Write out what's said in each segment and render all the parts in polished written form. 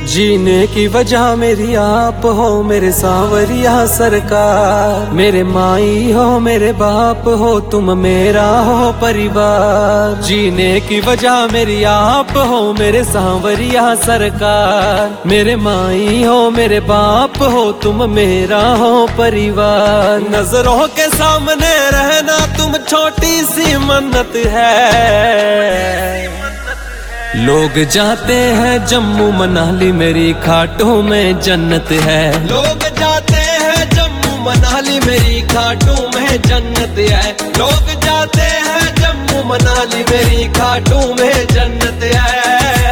जीने की वजह मेरी आप हो मेरे सांवरिया सरकार। मेरे माई हो मेरे बाप हो तुम मेरा हो परिवार। जीने की वजह मेरी आप हो मेरे सांवरिया सरकार। मेरे माई हो मेरे बाप हो तुम मेरा हो परिवार। नजरों के सामने रहना तुम छोटी सी मन्नत है। लोग जाते हैं जम्मू मनाली मेरी खाटों में जन्नत है। लोग जाते हैं जम्मू मनाली मेरी खाटों में जन्नत है। लोग जाते हैं जम्मू मनाली मेरी खाटों में जन्नत है।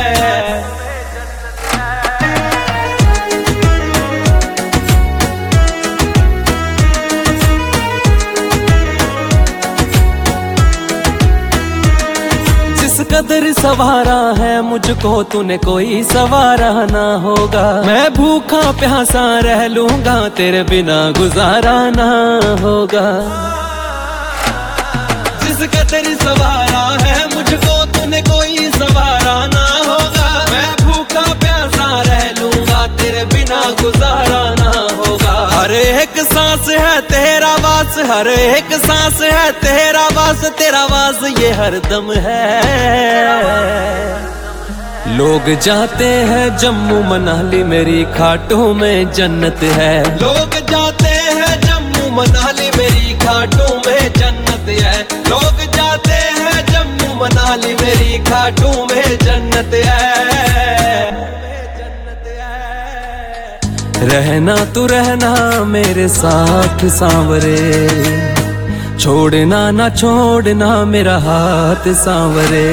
कदर सवारा है मुझको तूने कोई सवारा ना होगा। मैं भूखा प्यासा रह लूंगा तेरे बिना गुजारा ना होगा। जिस कदर सवारा है मुझको तूने कोई सवारा ना होगा। मैं भूखा प्यासा रह लूंगा तेरे बिना गुजारा ना होगा। हर एक सांस है तेरा वास, हर एक सांस है तेरा वास, तेरा वास ये हरदम है। लोग जाते हैं जम्मू मनाली मेरी खाटों में जन्नत है। लोग जाते हैं जम्मू मनाली मेरी खाटों में जन्नत है। लोग जाते हैं जम्मू मनाली मेरी खाटों में जन्नत है। रहना तू रहना मेरे साथ सांवरे, छोड़ना ना छोड़ना मेरा हाथ सांवरे।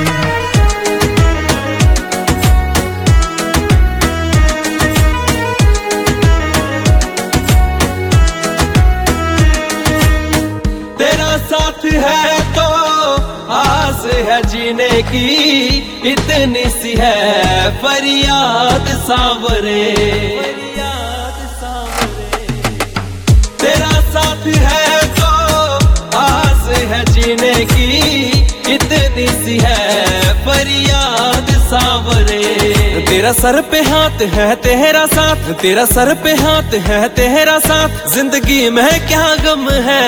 तेरा साथ है तो आस है जीने की, इतनी सी है फरियाद सांवरे। तेरा साथ है तो आस है जीने की, इतनी सी है फरियाद सांवरे। तेरा सर पे हाथ है तेरा साथ, तेरा सर पे हाथ है तेरा साथ, जिंदगी में क्या गम है।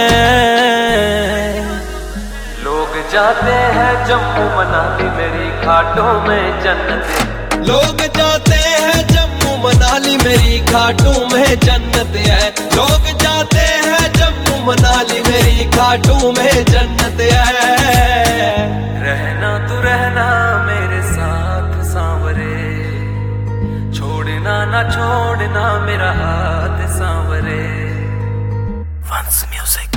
लोग जाते हैं जम्मू मनाली मेरी खाटों में जन्नत। लोग जाते हैं जम्मू मनाली मेरी खाटों में जन्नत है। लोग जाते हैं जम्मू मनाली मेरी खाटों में जन्नत है। रहना तू रहना मेरे साथ सांवरे, छोड़ना ना छोड़ना मेरा हाथ सांवरे। वंस म्यूजिक।